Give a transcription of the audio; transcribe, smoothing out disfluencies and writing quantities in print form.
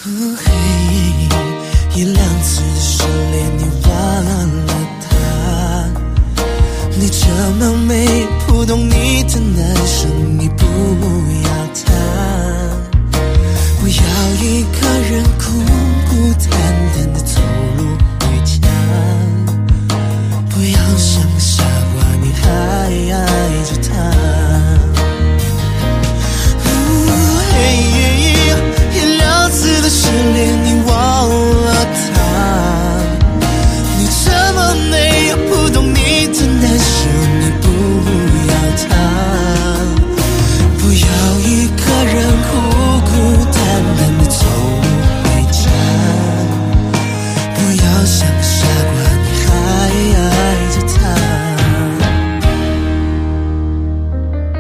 一两次的失恋你忘了他，你这么美不懂你的男生你不要他，不要一个人哭